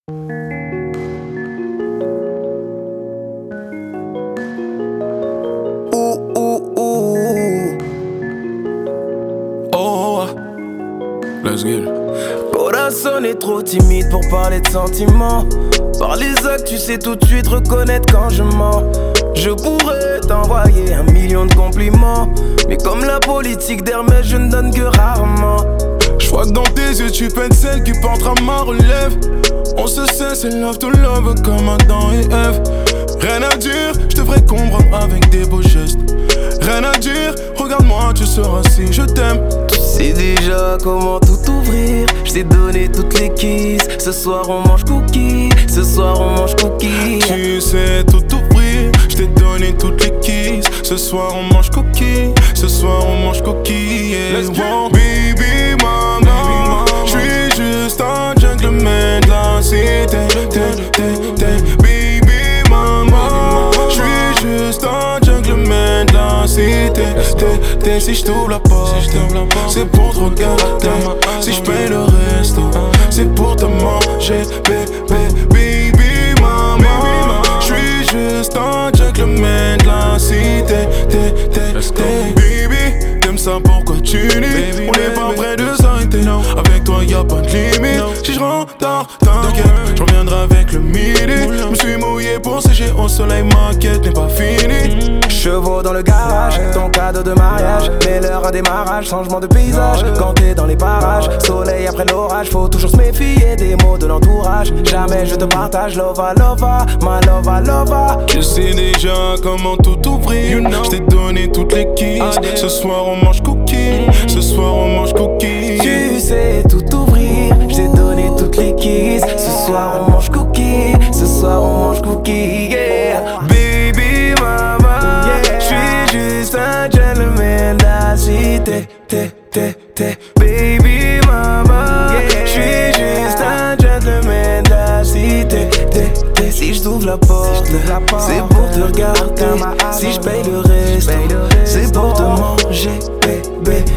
Corazon est trop timide pour parler de sentiments. Par les actes, tu sais tout de suite reconnaître quand je mens. Je pourrais t'envoyer 1 million de compliments, mais comme la politique d'Hermès, je ne donne que rarement. Je vois que dans tes yeux tu peines celle qui portera ma relève. On se sait, c'est love to love comme Adam et Ève. Rien à dire, je devrais comprendre avec des beaux gestes. Rien à dire, regarde-moi, tu sauras si je t'aime. Tu sais déjà comment tout ouvrir. Je t'ai donné toutes les kisses. Ce soir on mange cookies. Ce soir on mange cookies. Tu sais tout ouvrir. Je t'ai donné toutes les kisses. Ce soir on mange cookies. Ce soir on mange cookies. Yeah. Let's go. Baby mama, j'suis juste un gentleman de la cité. Baby mama, j'suis juste un gentleman de la cité. Si j't'ouvre la porte, c'est pour te regarder. Si j'paye le resto, c'est pour te manger. Baby mama, j'suis juste un gentleman de la cité. Baby, t'aimes ça, pourquoi tu dis? On n'est pas près de s'arrêter. Avec toi y'a pas de limite. Si j'rentre tard, t'inquiète, j'reviendrai avec le midi. Me suis mouillé pour sécher au soleil, ma quête n'est pas finie. Chevaux dans le garage, ton cadeau de mariage. Mais l'heure à démarrage, changement de paysage. Quand t'es dans les parages, soleil après l'orage. Faut toujours se méfier des mots de l'entourage. Jamais je te partage, lova, lova, ma lova, lova. Je sais déjà comment tout ouvrir. Je t'ai donné toutes les kisses. Ce soir on mange cookies. Ce soir on mange cookies. Tu sais tout ouvrir. Je t'ai donné toutes les kisses. Ce soir on mange cookies. Ce soir on mange cookies, yeah. Baby mama, j'suis juste un gentleman de la cité. Baby mama, j'suis juste un gentleman de la cité. Si j'ouvre la porte, c'est pour te regarder. Si j'paye le reste, c'est pour te manger, bébé.